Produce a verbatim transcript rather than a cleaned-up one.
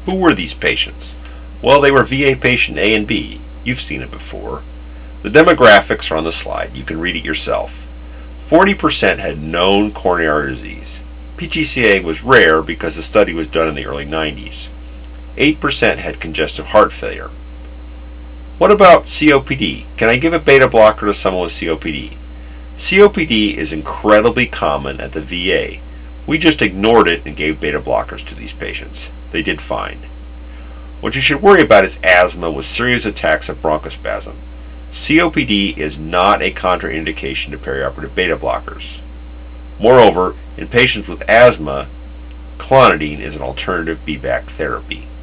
Who were these patients? Well, they were V A patient A and B. You've seen it before. The demographics are on the slide. You can read it yourself. forty percent had known coronary artery disease. P T C A was rare because the study was done in the early nineties. eight percent had congestive heart failure. What about C O P D? Can I give a beta blocker to someone with C O P D? C O P D is incredibly common at the V A. We just ignored it and gave beta blockers to these patients. They did fine. What you should worry about is asthma with serious attacks of bronchospasm. C O P D is not a contraindication to perioperative beta blockers. Moreover, in patients with asthma, clonidine is an alternative B PAC therapy.